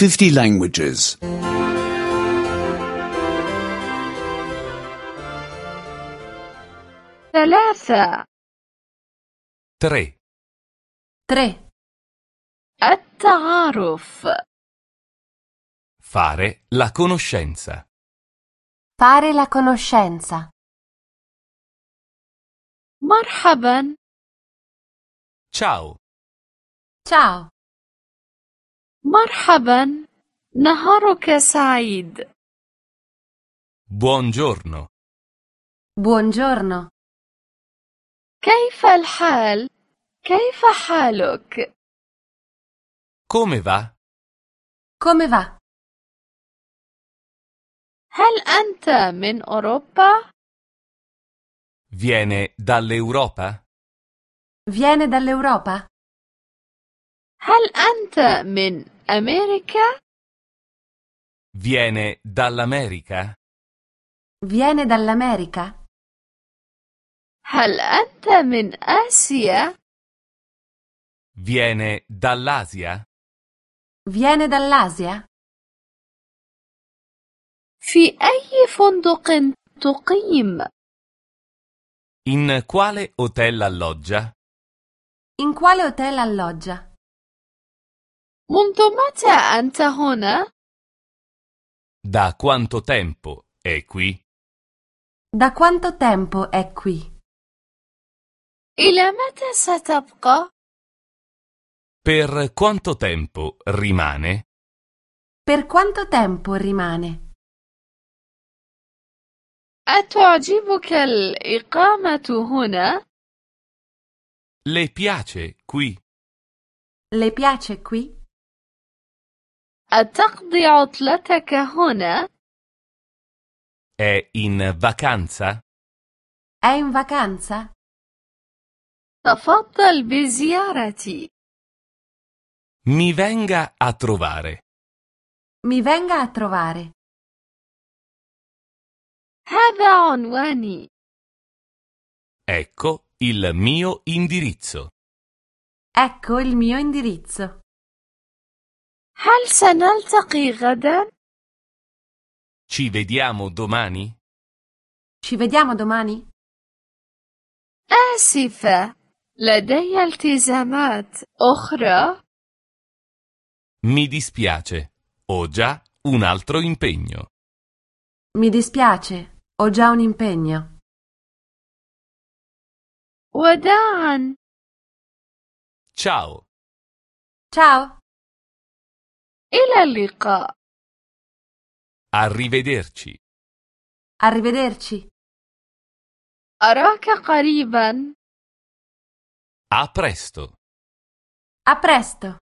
50 languages. 3. 3. 3. التعارف. Fare la conoscenza. Fare la conoscenza. مرحبا. Ciao. Ciao. مرحبا. نهارك سعيد. Buongiorno. Buongiorno. كيف الحال؟ كيف حالك؟ Come va? Come va? هل أنت من أوروبا؟ Viene dall'Europa? Viene dall'Europa? هل أنت من أمريكا؟ Viene dall'America? Viene dall'America? هل أنت من آسيا؟ Viene dall'Asia? Viene dall'Asia? في أي فندق تقيم؟ In quale hotel alloggia? In quale hotel alloggia? منذ متى أنت هنا؟ Da quanto tempo è qui? Da quanto tempo è qui? إلى متى ستبقى؟ Per quanto tempo rimane? Per quanto tempo rimane? أتعجبك الإقامة هنا؟ Le piace qui? Le piace qui? أتقضي عطلتك هنا؟ È in vacanza? È in vacanza? تفضل بزيارتي. Mi venga a trovare. Mi venga a trovare. هذا عنواني. Ecco il mio indirizzo. Ecco il mio indirizzo. هل سنلتقي غدا؟ Ci vediamo domani? Ci vediamo domani? آسفة، لدي التزامات أخرى. Mi dispiace, ho già un altro impegno. Mi dispiace, ho già un impegno. وداعا. Ciao. Ciao, إلى اللقاء. Arrivederci. arrivederci. أراك قريبا. A presto. A presto.